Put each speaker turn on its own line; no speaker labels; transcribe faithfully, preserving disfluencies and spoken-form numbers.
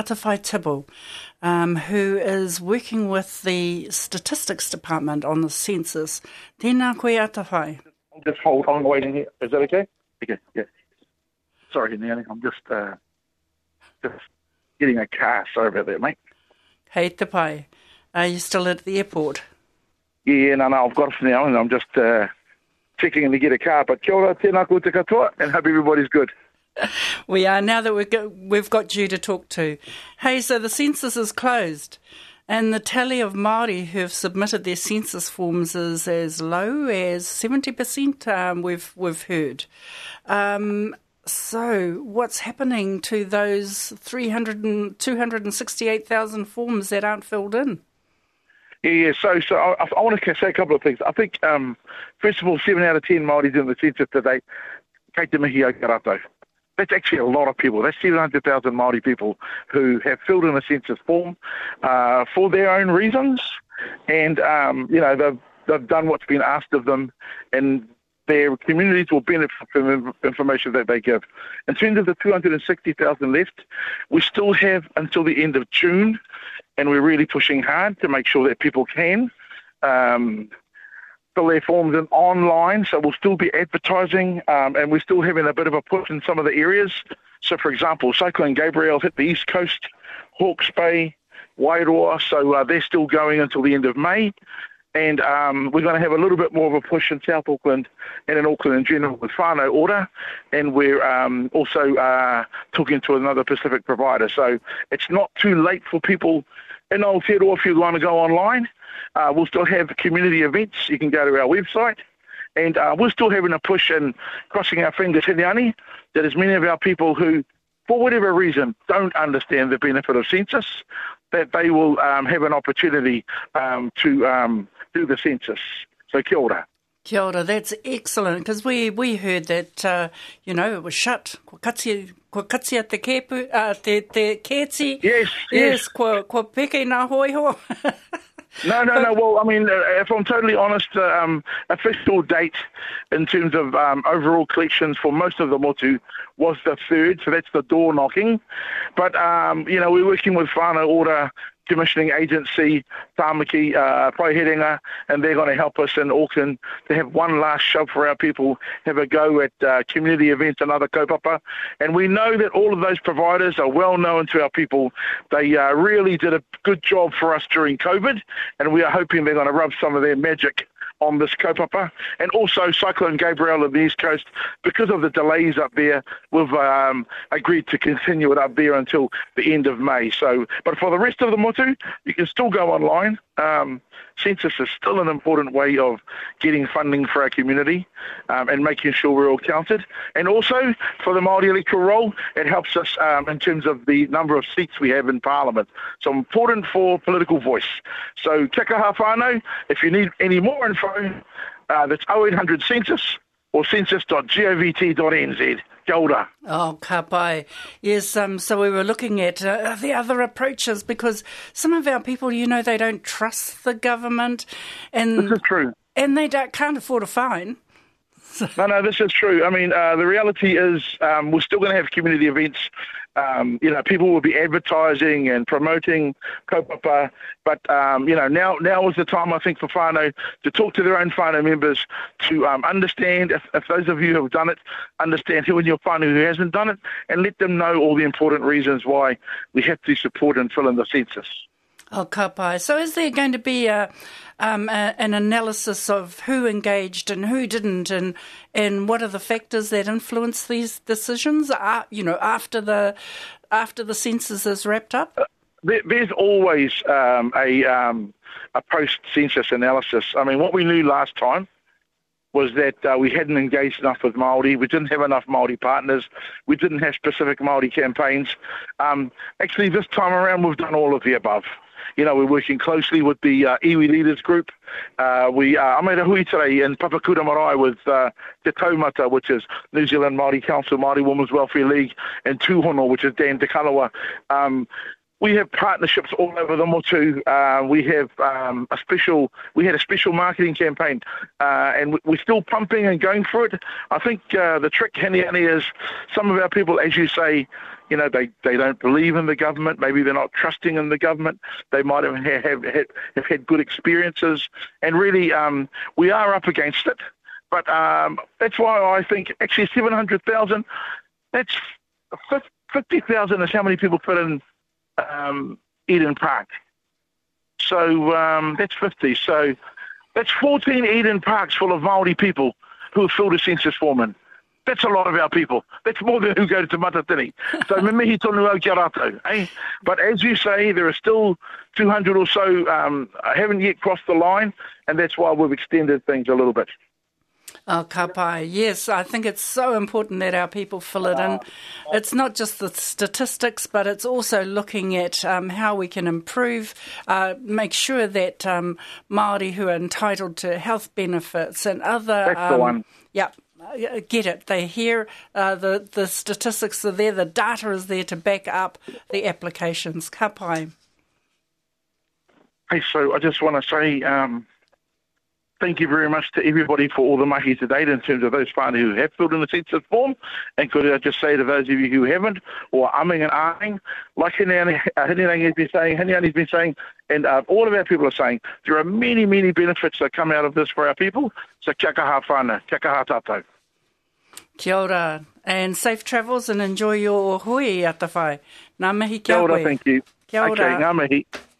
Atawhai Tibble, um, who is working with the Statistics Department on the census. Tēnā koe Atawhai.
Just hold on, waiting here. Is that okay? Okay, yeah. Sorry, Nanny, I'm just, uh, just getting a car. Sorry about that, mate.
Hey, Te Pai. Are you still at the airport?
Yeah, no, no, I've got it now, and I'm just uh, checking in to get a car. But kia ora, tēnā koe te katoa, and hope everybody's good.
We are, now that we've got, we've got you to talk to. Hey, so the census is closed, and the tally of Māori who have submitted their census forms is as low as seventy percent, um, we've, we've heard. Um, so what's happening to those three hundred and two hundred sixty-eight thousand forms that aren't filled in?
Yeah, yeah. So, so I, I want to say a couple of things. I think, um, first of all, seven out of ten Māori doing the census today. Kei te mihi o karatou. That's actually a lot of people. That's seven hundred thousand Māori people who have filled in a census form uh, for their own reasons, and um, you know they've they've done what's been asked of them, and their communities will benefit from the information that they give. In terms of the two hundred sixty thousand left, we still have until the end of June. And we're really pushing hard to make sure that people can um, fill their forms in online. So we'll still be advertising, um, and we're still having a bit of a push in some of the areas. So, for example, Cyclone Gabrielle hit the East Coast, Hawke's Bay, Wairoa. So uh, they're still going until the end of May. And um, we're going to have a little bit more of a push in South Auckland and in Auckland in general with whānau ora. And we're um, also uh, talking to another Pacific provider. So it's not too late for people in Aotearoa if you want to go online. Uh, we'll still have community events. You can go to our website. And uh, we're still having a push and crossing our fingers, Hiniani, that as many of our people who, for whatever reason, don't understand the benefit of census, that they will um, have an opportunity um, to um, do the census. So kia ora.
Kia ora, that's excellent, because we, we heard that, uh, you know, it was shut. Ko katia, ko katia te kepu, uh, te, te kēti.
Yes, yes.
Yes, ko, ko peke nā hoiho.
No, no, no. Well, I mean, uh, if I'm totally honest, uh, um, official date in terms of um, overall collections for most of the motu was the third, so that's the door knocking. But, um, you know, we're working with whānau ora commissioning agency, Tāmaki, uh, Paeherenga, and they're going to help us in Auckland to have one last shove for our people, have a go at uh, community events and other kaupapa. And we know that all of those providers are well known to our people. They uh, really did a good job for us during COVID, and we are hoping they're going to rub some of their magic on this kaupapa. And also Cyclone Gabrielle on the East Coast, because of the delays up there, we've um, agreed to continue it up there until the end of May. So, but for the rest of the motu, you can still go online. Um, census is still an important way of getting funding for our community um, and making sure we're all counted. And also for the Māori electoral roll, it helps us um, in terms of the number of seats we have in Parliament. So important for political voice. So kia kaha whānau, if you need any more info, uh, that's oh eight hundred census or census dot govt dot n z. Kia ora.
Oh, ka pai. Yes, um, so we were looking at uh, the other approaches, because some of our people, you know, they don't trust the government. And,
this is true.
And they don't, can't afford a fine.
No, no, this is true. I mean, uh, the reality is um, we're still going to have community events. Um, you know, people will be advertising and promoting kaupapa, but, um, you know, now now is the time, I think, for whānau to talk to their own whānau members, to um, understand, if, if those of you who have done it, understand who in your whānau who hasn't done it, and let them know all the important reasons why we have to support and fill in the census.
Oh, ka pai. So is there going to be a, um, a, an analysis of who engaged and who didn't, and and what are the factors that influence these decisions? Uh, you know, after the after the census is wrapped up.
Uh, there, there's always um, a um, a post-census analysis. I mean, what we knew last time was that uh, we hadn't engaged enough with Māori. We didn't have enough Māori partners. We didn't have specific Māori campaigns. Um, actually, this time around, we've done all of the above. You know, we're working closely with the uh, iwi leaders group. Uh, we, uh, I made a hui today in Papakura Marae with uh, Te Taumata, which is New Zealand Māori Council, Māori Women's Welfare League, and Tūhono, which is Dan Te Kanawa. Um, we have partnerships all over the motu. Uh, we have um, a special, we had a special marketing campaign, uh, and we're still pumping and going for it. I think uh, the trick, Hiniani, is some of our people, as you say, You know, they, they don't believe in the government. Maybe they're not trusting in the government. They might have have, have, have had good experiences. And really, um, we are up against it. But um, that's why I think actually seven hundred thousand, that's fifty thousand is how many people fit in um, Eden Park. So um, that's fifty. So that's fourteen Eden Parks full of Māori people who have filled a census form in. That's a lot of our people. That's more than who go to Matatini. So me mihi tonu au kia rātou, eh? But as you say, there are still two hundred or so um, haven't yet crossed the line, and that's why we've extended things a little bit.
Oh, ka pai. Yes, I think it's so important that our people fill it in. It's not just the statistics, but it's also looking at um, how we can improve, uh, make sure that um, Māori who are entitled to health benefits and other...
That's
um,
the one.
Yeah. Get it. They hear uh, the, the statistics are there, the data is there to back up the applications. Ka pai.
Hey, so I just want to say um, thank you very much to everybody for all the mahi to date in terms of those whānau who have filled in the census form. And could I just say to those of you who haven't, or umming and ahhing, like Hineani has been saying, Hineani's been saying, and uh, all of our people are saying, there are many, many benefits that come out of this for our people. So kia kaha whānau, kia kaha tātou.
Kia ora, and safe travels and enjoy your hui at the whai. Ngā mihi kia
Kia ora,
koe.
thank you.
Kia ora.
Okay, ngā mihi.